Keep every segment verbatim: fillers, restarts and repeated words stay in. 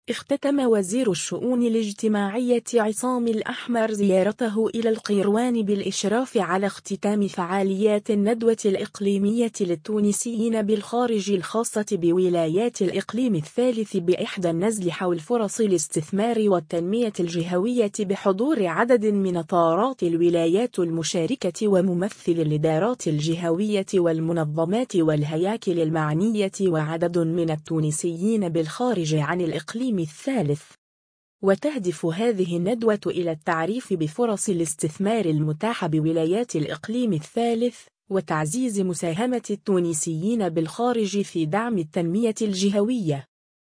اختتم وزير الشؤون الاجتماعية عصام الأحمر زيارته إلى القيروان بالإشراف على اختتام فعاليات الندوة الإقليمية للتونسيين بالخارج الخاصة بولايات الإقليم الثالث بإحدى النزل حول فرص الاستثمار والتنمية الجهوية بحضور عدد من طارات الولايات المشاركة وممثل الإدارات الجهوية والمنظمات والهياكل المعنية وعدد من التونسيين بالخارج عن الإقليم الثالث. وتهدف هذه الندوة إلى التعريف بفرص الاستثمار المتاحة بولايات الإقليم الثالث وتعزيز مساهمة التونسيين بالخارج في دعم التنمية الجهوية.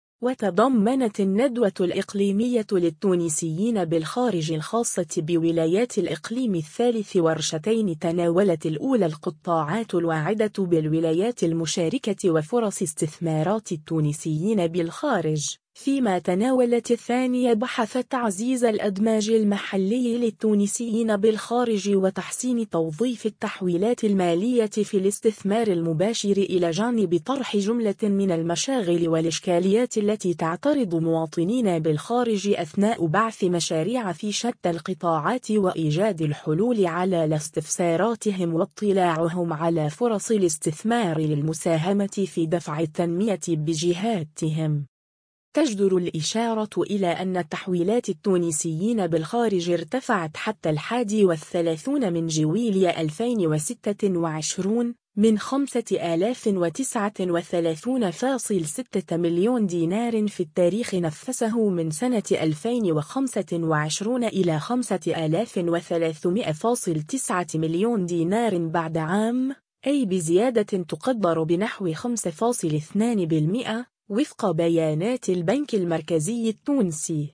وتضمنت الندوة الإقليمية للتونسيين بالخارج الخاصة بولايات الإقليم الثالث ورشتين تناولت الأولى القطاعات الواعدة بالولايات المشاركة وفرص استثمارات التونسيين بالخارج، فيما تناولت الثانية بحث تعزيز الإدماج المحلي للتونسيين بالخارج وتحسين توظيف التحويلات المالية في الاستثمار المباشر إلى جانب طرح جملة من المشاغل والإشكاليات التي تعترض مواطنين بالخارج أثناء بعث مشاريع في شتى القطاعات وإيجاد الحلول على استفساراتهم واطلاعهم على فرص الاستثمار للمساهمة في دفع التنمية بجهاتهم. تجدر الإشارة إلى أن التحويلات التونسيين بالخارج ارتفعت حتى الحادي والثلاثون من جويلية ألفين وستة وعشرين من خمسة آلاف وتسعة وثلاثين فاصلة ستة مليون دينار في التاريخ نفسه من سنة ألفين وخمسة وعشرين إلى خمسة آلاف وثلاثمائة فاصلة تسعة مليون دينار بعد عام، أي بزيادة تقدر بنحو خمسة فاصلة اثنين بالمئة وفق بيانات البنك المركزي التونسي.